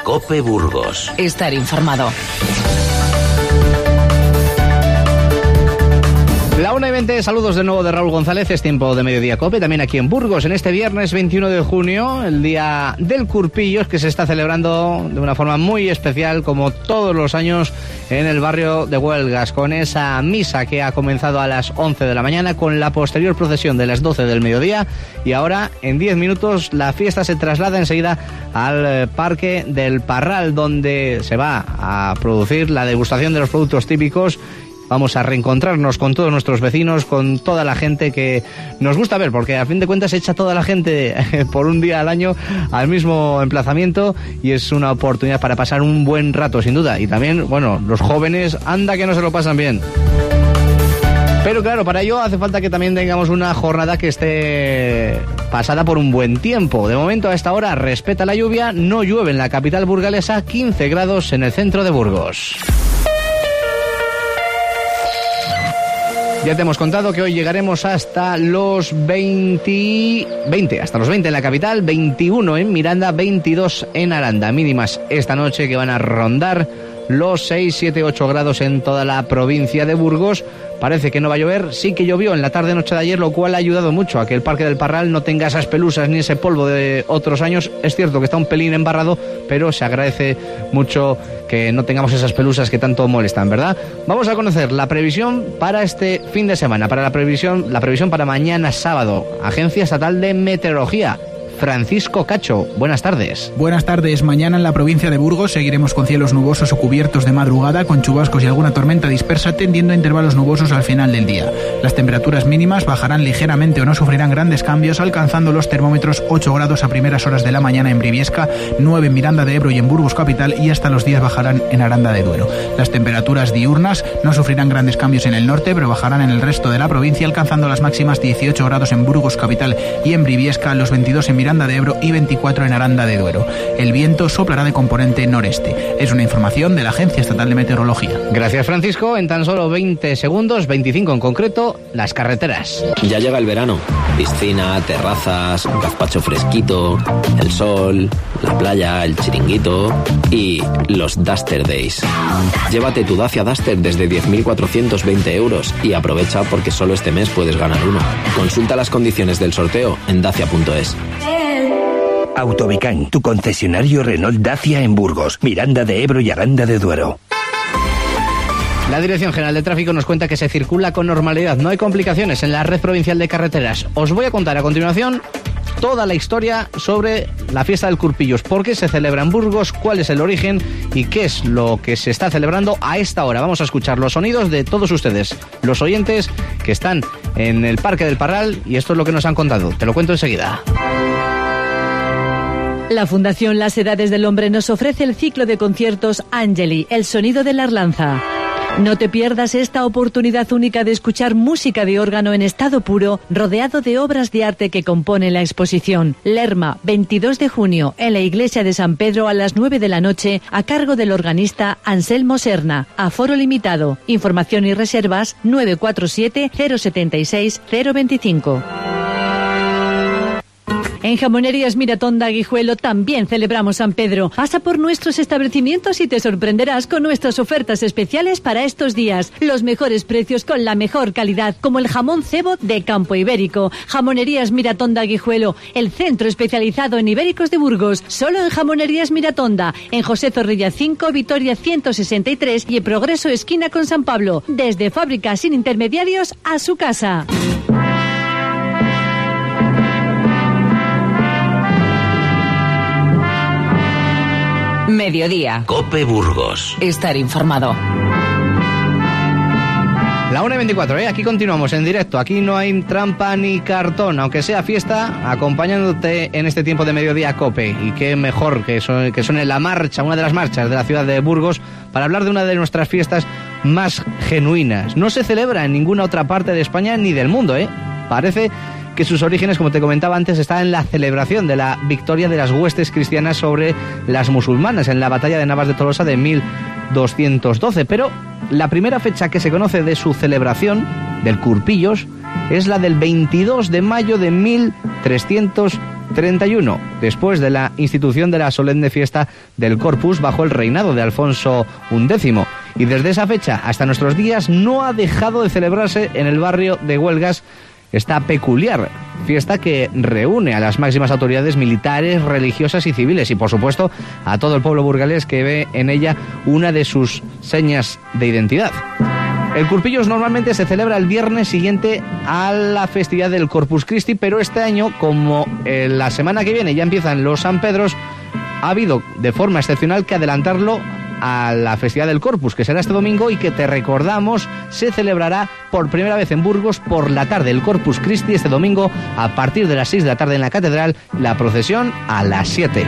COPE Burgos. Estar informado. La 1:20, saludos de nuevo de Raúl González, es tiempo de Mediodía COPE, también aquí en Burgos, en este viernes 21 de junio, el día del Curpillos, que se está celebrando de una forma muy especial, como todos los años, en el barrio de Huelgas, con esa misa que ha comenzado a las 11 de la mañana, con la posterior procesión de las 12 del mediodía, y ahora, en 10 minutos, la fiesta se traslada enseguida al Parque del Parral, donde se va a producir la degustación de los productos típicos. Vamos a reencontrarnos con todos nuestros vecinos, con toda la gente que nos gusta ver, porque a fin de cuentas echa toda la gente por un día al año al mismo emplazamiento y es una oportunidad para pasar un buen rato, sin duda. Y también, bueno, los jóvenes, anda que no se lo pasan bien. Pero claro, para ello hace falta que también tengamos una jornada que esté pasada por un buen tiempo. De momento, a esta hora, respeta la lluvia, no llueve en la capital burgalesa, 15 grados en el centro de Burgos. Ya te hemos contado que hoy llegaremos hasta los 20 en la capital, 21 en Miranda, 22 en Aranda. Mínimas esta noche que van a rondar los 6, 7, 8 grados en toda la provincia de Burgos. Parece que no va a llover, sí que llovió en la tarde-noche de ayer, lo cual ha ayudado mucho a que el Parque del Parral no tenga esas pelusas ni ese polvo de otros años. Es cierto que está un pelín embarrado, pero se agradece mucho que no tengamos esas pelusas que tanto molestan, ¿verdad? Vamos a conocer la previsión para este fin de semana, la previsión para mañana sábado. Agencia Estatal de Meteorología. Francisco Cacho, buenas tardes. Buenas tardes. Mañana en la provincia de Burgos seguiremos con cielos nubosos o cubiertos de madrugada, con chubascos y alguna tormenta dispersa, tendiendo a intervalos nubosos al final del día. Las temperaturas mínimas bajarán ligeramente o no sufrirán grandes cambios, alcanzando los termómetros 8 grados a primeras horas de la mañana en Briviesca, 9 en Miranda de Ebro y en Burgos capital, y hasta los 10 bajarán en Aranda de Duero. Las temperaturas diurnas no sufrirán grandes cambios en el norte, pero bajarán en el resto de la provincia, alcanzando las máximas 18 grados en Burgos capital y en Briviesca, los 22 en Miranda de Ebro y 24 en Aranda de Duero. El viento soplará de componente noreste. Es una información de la Agencia Estatal de Meteorología. Gracias, Francisco. En tan solo 20 segundos, 25 en concreto, las carreteras. Ya llega el verano. Piscina, terrazas, gazpacho fresquito, el sol, la playa, el chiringuito y los Duster Days. Llévate tu Dacia Duster desde 10.420 euros y aprovecha porque solo este mes puedes ganar uno. Consulta las condiciones del sorteo en dacia.es. Autobicán, tu concesionario Renault Dacia en Burgos, Miranda de Ebro y Aranda de Duero. La Dirección General de Tráfico nos cuenta que se circula con normalidad, no hay complicaciones en la red provincial de carreteras. Os voy a contar a continuación toda la historia sobre la fiesta del Curpillos, por qué se celebra en Burgos, cuál es el origen y qué es lo que se está celebrando a esta hora. Vamos a escuchar los sonidos de todos ustedes, los oyentes que están en el Parque del Parral, y esto es lo que nos han contado. Te lo cuento enseguida. La Fundación Las Edades del Hombre nos ofrece el ciclo de conciertos Angeli, el sonido de la Arlanza. No te pierdas esta oportunidad única de escuchar música de órgano en estado puro, rodeado de obras de arte que componen la exposición. Lerma, 22 de junio, en la iglesia de San Pedro a las 9 de la noche, a cargo del organista Anselmo Serna. Aforo limitado. Información y reservas 947 076 025. En Jamonerías Miratonda Guijuelo también celebramos San Pedro. Pasa por nuestros establecimientos y te sorprenderás con nuestras ofertas especiales para estos días. Los mejores precios con la mejor calidad, como el jamón cebo de Campo Ibérico. Jamonerías Miratonda Guijuelo, el centro especializado en ibéricos de Burgos. Solo en Jamonerías Miratonda, en José Zorrilla 5, Vitoria 163 y en Progreso esquina con San Pablo. Desde fábrica sin intermediarios a su casa. Mediodía. COPE Burgos. Estar informado. La 1:24, aquí continuamos en directo. Aquí no hay trampa ni cartón, aunque sea fiesta, acompañándote en este tiempo de Mediodía COPE. Y qué mejor que suene la marcha, una de las marchas de la ciudad de Burgos, para hablar de una de nuestras fiestas más genuinas. No se celebra en ninguna otra parte de España ni del mundo, Parece que sus orígenes, como te comentaba antes, están en la celebración de la victoria de las huestes cristianas sobre las musulmanas en la batalla de Navas de Tolosa de 1212. Pero la primera fecha que se conoce de su celebración, del Curpillos, es la del 22 de mayo de 1300 31, después de la institución de la solemne fiesta del Corpus bajo el reinado de Alfonso XI. Y desde esa fecha hasta nuestros días no ha dejado de celebrarse en el barrio de Huelgas esta peculiar fiesta que reúne a las máximas autoridades militares, religiosas y civiles y, por supuesto, a todo el pueblo burgalés que ve en ella una de sus señas de identidad. El Curpillos normalmente se celebra el viernes siguiente a la festividad del Corpus Christi, pero este año, como la semana que viene ya empiezan los San Pedros, ha habido de forma excepcional que adelantarlo a la festividad del Corpus, que será este domingo y que, te recordamos, se celebrará por primera vez en Burgos por la tarde. El Corpus Christi este domingo a partir de las 6 de la tarde en la catedral, la procesión a las 7.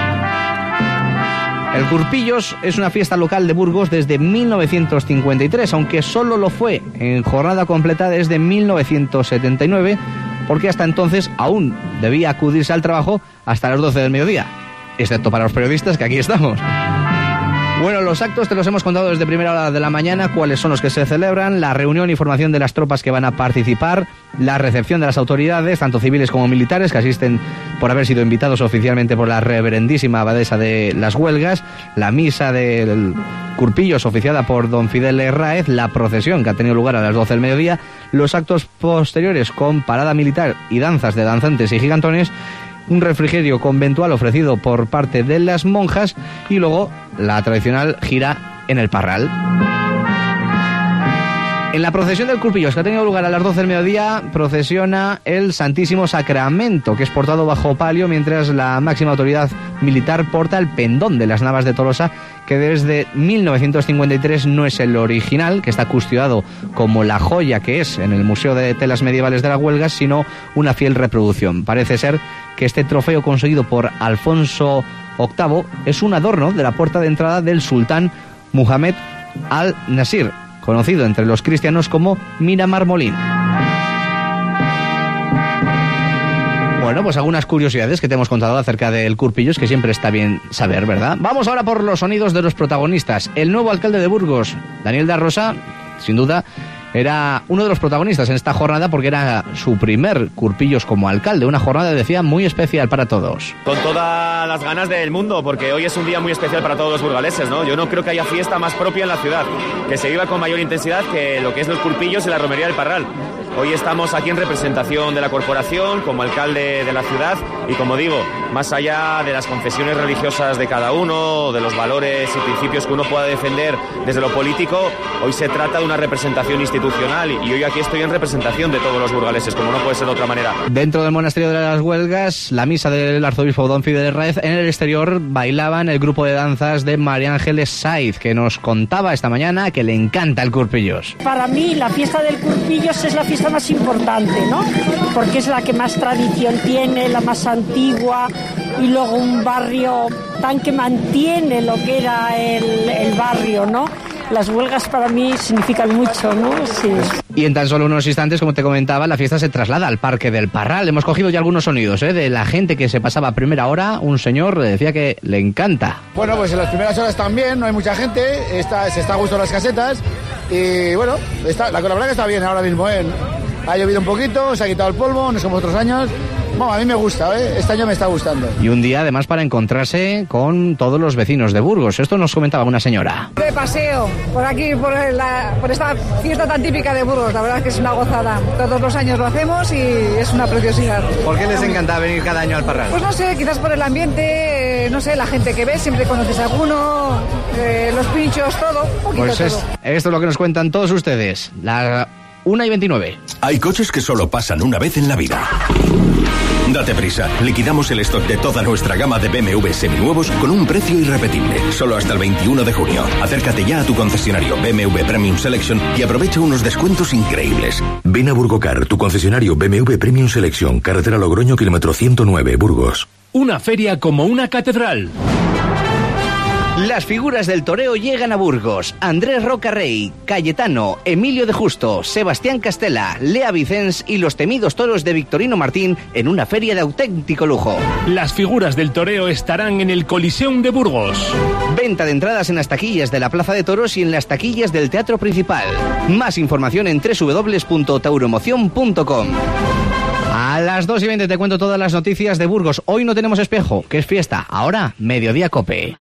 El Curpillos es una fiesta local de Burgos desde 1953, aunque solo lo fue en jornada completa desde 1979, porque hasta entonces aún debía acudirse al trabajo hasta las 12 del mediodía, excepto para los periodistas que aquí estamos. Bueno, los actos te los hemos contado desde primera hora de la mañana, cuáles son los que se celebran, la reunión y formación de las tropas que van a participar, la recepción de las autoridades, tanto civiles como militares, que asisten por haber sido invitados oficialmente por la reverendísima abadesa de las Huelgas, la misa del Curpillos oficiada por don Fidel Herráez, la procesión que ha tenido lugar a las 12 del mediodía, los actos posteriores con parada militar y danzas de danzantes y gigantones, un refrigerio conventual ofrecido por parte de las monjas y luego la tradicional gira en el Parral. En la procesión del Curpillos, que ha tenido lugar a las 12 del mediodía, procesiona el Santísimo Sacramento, que es portado bajo palio, mientras la máxima autoridad militar porta el pendón de las Navas de Tolosa, que desde 1953 no es el original, que está custodiado como la joya que es en el Museo de Telas Medievales de las Huelgas, sino una fiel reproducción. Parece ser que este trofeo conseguido por Alfonso VIII es un adorno de la puerta de entrada del sultán Muhammad al-Nasir, conocido entre los cristianos como Miramar Molín. Bueno, pues algunas curiosidades que te hemos contado acerca del Curpillos, que siempre está bien saber, ¿verdad? Vamos ahora por los sonidos de los protagonistas. El nuevo alcalde de Burgos, Daniel da Rosa, sin duda, era uno de los protagonistas en esta jornada porque era su primer Curpillos como alcalde. Una jornada, decía, muy especial para todos. Con todas las ganas del mundo, porque hoy es un día muy especial para todos los burgaleses, ¿no? Yo no creo que haya fiesta más propia en la ciudad, que se viva con mayor intensidad que lo que es los Curpillos y la romería del Parral. Hoy estamos aquí en representación de la corporación, como alcalde de la ciudad, y como digo, más allá de las confesiones religiosas de cada uno, de los valores y principios que uno pueda defender desde lo político, hoy se trata de una representación institucional, y hoy aquí estoy en representación de todos los burgaleses, como no puede ser de otra manera. Dentro del monasterio de las Huelgas, la misa del arzobispo don Fidel Herráez, en el exterior bailaban el grupo de danzas de María Ángeles Saiz, que nos contaba esta mañana que le encanta el Curpillos. Para mí la fiesta del Curpillos es la fiesta más importante, ¿no? Porque es la que más tradición tiene, la más antigua, y luego un barrio tan que mantiene lo que era el barrio, ¿no? Las Huelgas para mí significan mucho, ¿no? Sí. Y en tan solo unos instantes, como te comentaba, la fiesta se traslada al Parque del Parral. Hemos cogido ya algunos sonidos de la gente que se pasaba a primera hora. Un señor le decía que le encanta. Bueno, pues en las primeras horas también, no hay mucha gente, se está a gusto en las casetas y bueno, la verdad que está bien ahora mismo, Ha llovido un poquito, se ha quitado el polvo, no es como otros años. Bueno, a mí me gusta, este año me está gustando. Y un día además para encontrarse con todos los vecinos de Burgos. Esto nos comentaba una señora. De paseo por aquí, por esta fiesta tan típica de Burgos. La verdad es que es una gozada. Todos los años lo hacemos y es una preciosidad. ¿Por qué les encanta venir cada año al Parral? Pues no sé, quizás por el ambiente, no sé, la gente que ves, siempre conoces a alguno, los pinchos, todo, un poquito pues todo. Esto es lo que nos cuentan todos ustedes. 1:29. Hay coches que solo pasan una vez en la vida. Date prisa, liquidamos el stock de toda nuestra gama de BMW seminuevos con un precio irrepetible, solo hasta el 21 de junio. Acércate ya a tu concesionario BMW Premium Selection y aprovecha unos descuentos increíbles. Ven a Burgocar, tu concesionario BMW Premium Selection, carretera Logroño, kilómetro 109, Burgos. Una feria como una catedral. Las figuras del toreo llegan a Burgos. Andrés Rocarrey, Cayetano, Emilio de Justo, Sebastián Castela, Lea Vicens y los temidos toros de Victorino Martín en una feria de auténtico lujo. Las figuras del toreo estarán en el Coliseum de Burgos. Venta de entradas en las taquillas de la Plaza de Toros y en las taquillas del Teatro Principal. Más información en www.tauroemoción.com. las 2:20 te cuento todas las noticias de Burgos. Hoy no tenemos espejo, que es fiesta. Ahora, Mediodía Cope.